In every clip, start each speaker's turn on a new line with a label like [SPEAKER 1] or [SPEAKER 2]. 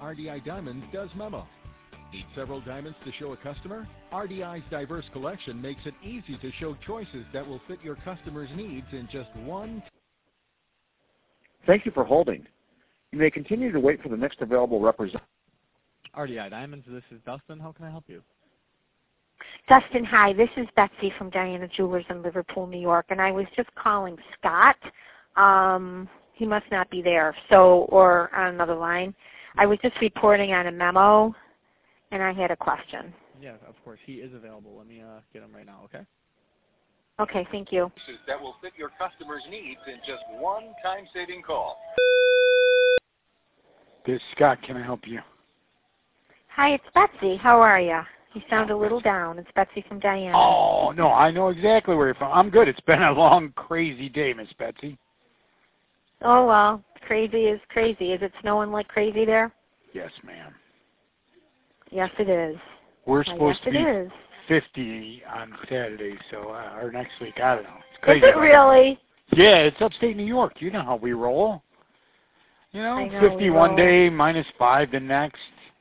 [SPEAKER 1] RDI Diamonds does memo. Need several diamonds to show a customer? RDI's diverse collection makes it easy to show choices that will fit your customer's needs in just one.
[SPEAKER 2] Thank you for holding. You may continue to wait for the next available representative.
[SPEAKER 3] RDI Diamonds, this is Dustin. How can I help you?
[SPEAKER 4] Dustin, hi. This is Betsy from Diana Jewelers in Liverpool, New York, and I was just calling Scott. He must not be there, or on another line. I was just reporting on a memo, and I had a question.
[SPEAKER 3] Yeah, of course. He is available. Let me get him right now, okay?
[SPEAKER 4] Okay, thank you.
[SPEAKER 1] That will fit your customer's needs in just one time-saving call.
[SPEAKER 5] This is Scott. Can I help you?
[SPEAKER 4] Hi, it's Betsy. How are you? You sound a little down. It's Betsy from Diana.
[SPEAKER 5] Oh, no, I know exactly where you're from. I'm good. It's been a long, crazy day, Miss Betsy.
[SPEAKER 4] Oh, well, crazy is crazy. Is it snowing like crazy there?
[SPEAKER 5] Yes, ma'am.
[SPEAKER 4] Yes, it is.
[SPEAKER 5] We're supposed to be
[SPEAKER 4] is.
[SPEAKER 5] 50 on Saturday, so or next week. I don't know. It's crazy.
[SPEAKER 4] Is it really?
[SPEAKER 5] Yeah, it's upstate New York. You know how we roll. You know 50 one day, -5 the next.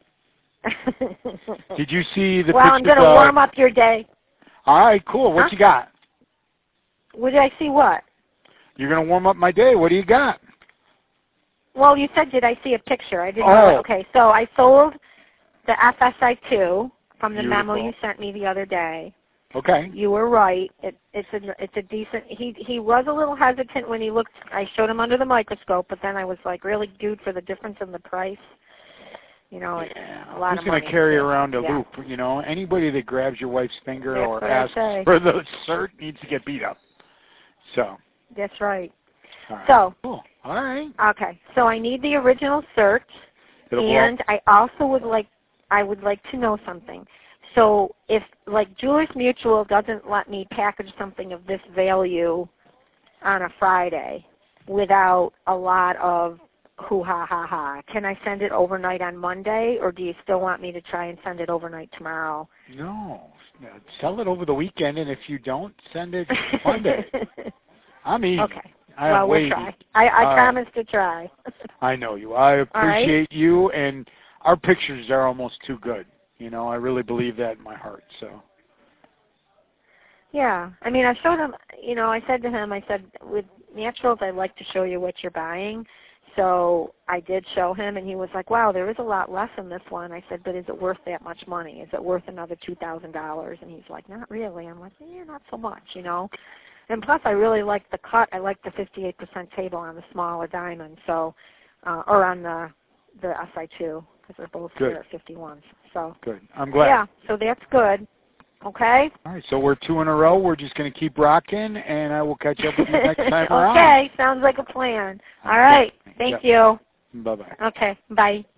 [SPEAKER 5] Did you see the picture?
[SPEAKER 4] Well, I'm going to warm up your day.
[SPEAKER 5] All right, cool. What you got?
[SPEAKER 4] Did I see what?
[SPEAKER 5] You're going to warm up my day. What do you got?
[SPEAKER 4] Well, you said, did I see a picture? I didn't know. Okay, so I sold the FSI2 from the memo you sent me the other day.
[SPEAKER 5] Okay.
[SPEAKER 4] You were right. It's a decent. He was a little hesitant when he looked. I showed him under the microscope, but then I was like, really, dude, for the difference in the price. You know, it's a lot of money.
[SPEAKER 5] Who's going to carry around a loop? You know, anybody that grabs your wife's finger or asks for the cert needs to get beat up. So.
[SPEAKER 4] That's right.
[SPEAKER 5] All right.
[SPEAKER 4] So.
[SPEAKER 5] Cool. All right.
[SPEAKER 4] Okay. So I need the original cert, and I also would like to know something. So if, like, Jewelers Mutual doesn't let me package something of this value on a Friday without a lot of hoo-ha-ha-ha, can I send it overnight on Monday, or do you still want me to try and send it overnight tomorrow?
[SPEAKER 5] No. Sell it over the weekend, and if you don't, send it Monday. I'm easy.
[SPEAKER 4] Okay.
[SPEAKER 5] We'll
[SPEAKER 4] try. I promise to try.
[SPEAKER 5] I know you. I appreciate you, and our pictures are almost too good. You know, I really believe that in my heart. So.
[SPEAKER 4] Yeah. I mean, I showed him, you know, I said to him, I said, with naturals, I'd like to show you what you're buying. So I did show him, and he was like, wow, there is a lot less in this one. I said, but is it worth that much money? Is it worth another $2,000? And he's like, not really. I'm like, yeah, not so much, you know. And plus, I really like the cut. I like the 58% table on the smaller diamond, so, or on the SI2, because they're both here at 51s. So
[SPEAKER 5] good. I'm glad.
[SPEAKER 4] Yeah, so that's good. Okay?
[SPEAKER 5] All right, so we're 2 in a row. We're just going to keep rocking, and I will catch up with you next time around.
[SPEAKER 4] Okay, sounds like a plan. All right, thank you.
[SPEAKER 5] Bye-bye.
[SPEAKER 4] Okay, bye.